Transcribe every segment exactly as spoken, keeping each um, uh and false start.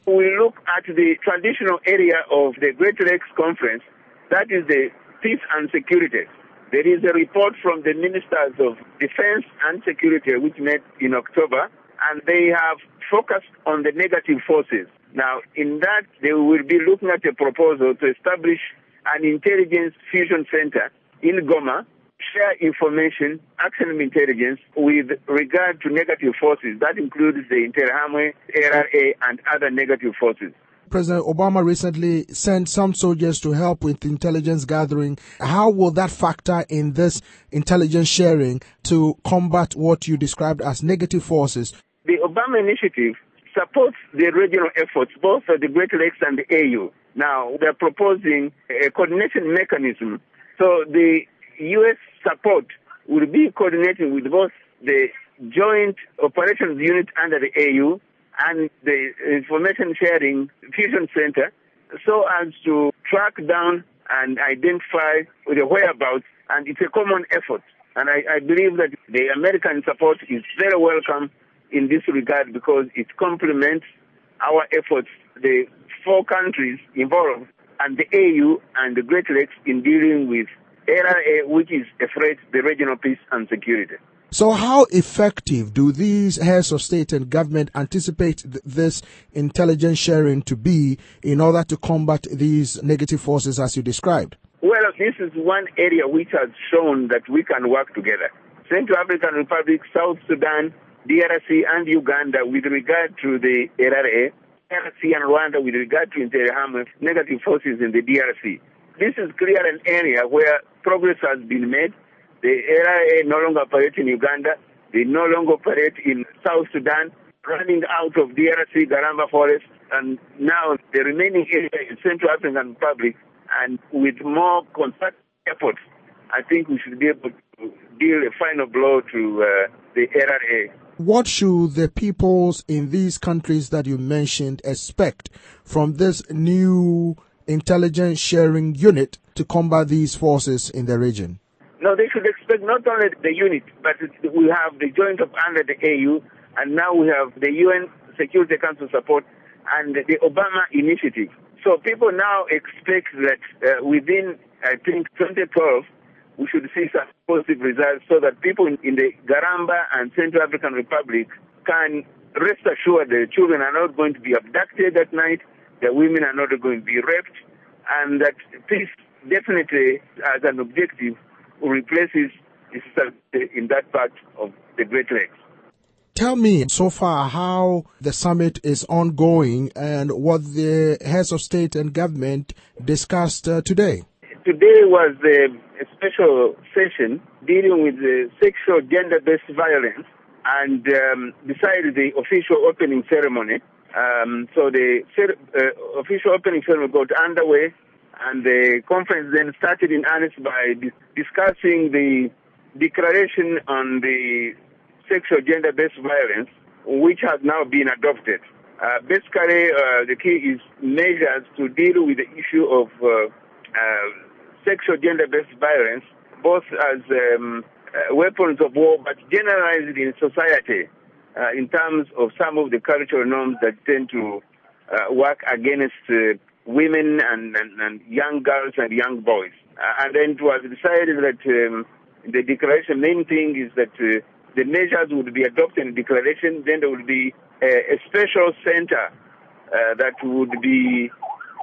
we look at the traditional area of the Great Lakes Conference, that is the peace and security. There is a report from the Ministers of Defense and Security which met in October, and they have focused on the negative forces. Now, in that, they will be looking at a proposal to establish an intelligence fusion center in Goma, share information, actionable intelligence with regard to negative forces. That includes the Interahamwe, A R A, and other negative forces. President Obama recently sent some soldiers to help with intelligence gathering. How will that factor in this intelligence sharing to combat what you described as negative forces? The Obama initiative supports the regional efforts, both at the Great Lakes and the A U. Now, they're proposing a coordination mechanism. So the U S support will be coordinating with both the Joint Operations Unit under the A U and the Information Sharing Fusion Center, so as to track down and identify the whereabouts, and it's a common effort. And I, I believe that the American support is very welcome in this regard because it complements our efforts, the four countries involved, and the A U and the Great Lakes in dealing with A R A, which is a threat to the regional peace and security. So how effective do these heads of state and government anticipate th- this intelligence sharing to be in order to combat these negative forces as you described? Well, this is one area which has shown that we can work together. Central African Republic, South Sudan, D R C, and Uganda with regard to the A R A, D R C and Rwanda with regard to Interahamwe, negative forces in the D R C. This is clearly an area where progress has been made. The A R A no longer operate in Uganda. They no longer operate in South Sudan, running out of D R C, Garamba Forest, and now the remaining area in Central African Republic. And with more concerted efforts, I think we should be able to deal a final blow to uh, the A R A. What should the peoples in these countries that you mentioned expect from this new intelligence sharing unit to combat these forces in the region? No, they should expect not only the unit, but we have the joint up under the A U, and now we have the U N Security Council support and the Obama initiative. So people now expect that uh, within, I think, twenty twelve, we should see some positive results so that people in, in the Garamba and Central African Republic can rest assured the children are not going to be abducted at night, the women are not going to be raped, and that peace definitely as an objective replaces itself in that part of the Great Lakes. Tell me so far how the summit is ongoing and what the heads of state and government discussed uh, today. Today was a, a special session dealing with the sexual gender-based violence, and um, besides the official opening ceremony, um, so the uh, official opening ceremony got underway. And the conference then started in earnest by dis- discussing the declaration on the sexual gender-based violence, which has now been adopted. Uh, basically, uh, the key is measures to deal with the issue of uh, uh, sexual gender-based violence, both as um, uh, weapons of war, but generalized in society uh, in terms of some of the cultural norms that tend to uh, work against uh, women and, and, and young girls and young boys. Uh, and then it was decided that um, the declaration, main thing is that uh, the measures would be adopted in the declaration, then there would be a, a special center uh, that would be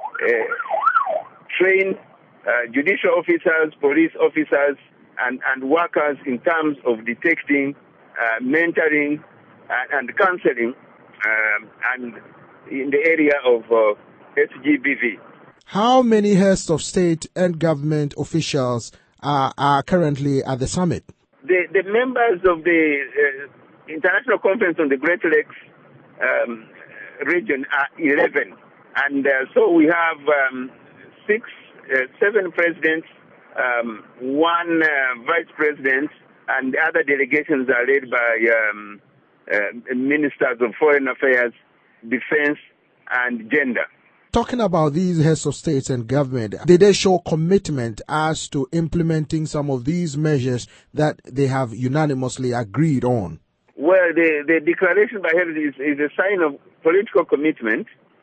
uh, trained uh, judicial officers, police officers, and, and workers in terms of detecting, uh, mentoring, and, and counseling, um, and in the area of uh, S G B V. How many heads of state and government officials are, are currently at the summit? The, the members of the uh, International Conference on the Great Lakes um, region are eleven. And uh, so we have um, six, uh, seven presidents, um, one uh, vice president, and the other delegations are led by um, uh, ministers of foreign affairs, defense, and gender. Talking about these heads of states and government, did they show commitment as to implementing some of these measures that they have unanimously agreed on? Well, the, the declaration by heads is, is a sign of political commitment,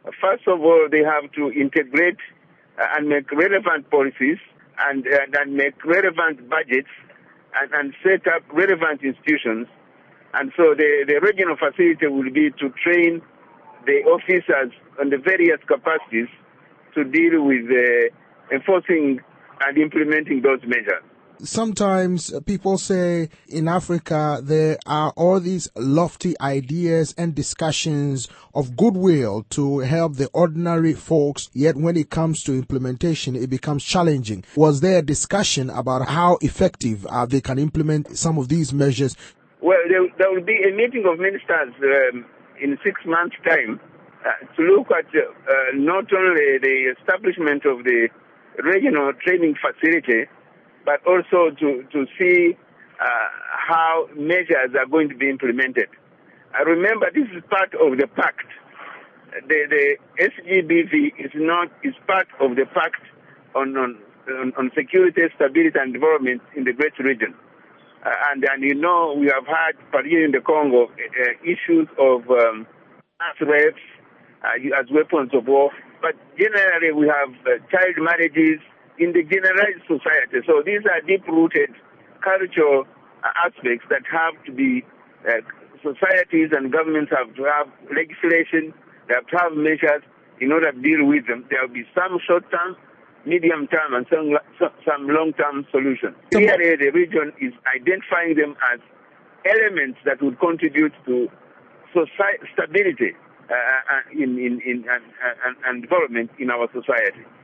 First of all, they have to integrate uh, and make relevant policies and, uh, and make relevant budgets and, and set up relevant institutions. And so the, the regional facility will be to train the officers on the various capacities to deal with uh, enforcing and implementing those measures. Sometimes people say in Africa there are all these lofty ideas and discussions of goodwill to help the ordinary folks, yet when it comes to implementation, it becomes challenging. Was there a discussion about how effective uh, they can implement some of these measures? Well, there, there will be a meeting of ministers um, in six months' time uh, to look at uh, not only the establishment of the regional training facility, but also to, to see uh, how measures are going to be implemented. I remember this is part of the pact. The, the S G B V is not is part of the pact on, on, on security, stability, and development in the Great Region. Uh, and, and you know, we have had, particularly in the Congo, uh, issues of um, mass rapes uh, as weapons of war. But generally, we have uh, child marriages in the generalized society. So these are deep-rooted cultural aspects that have to be, uh, societies and governments have to have legislation, they have to have measures in order to deal with them. There will be some short-term, medium-term, and some, some long-term solutions. Clearly, the region is identifying them as elements that would contribute to society stability uh, in, in, in, and, and, and development in our society.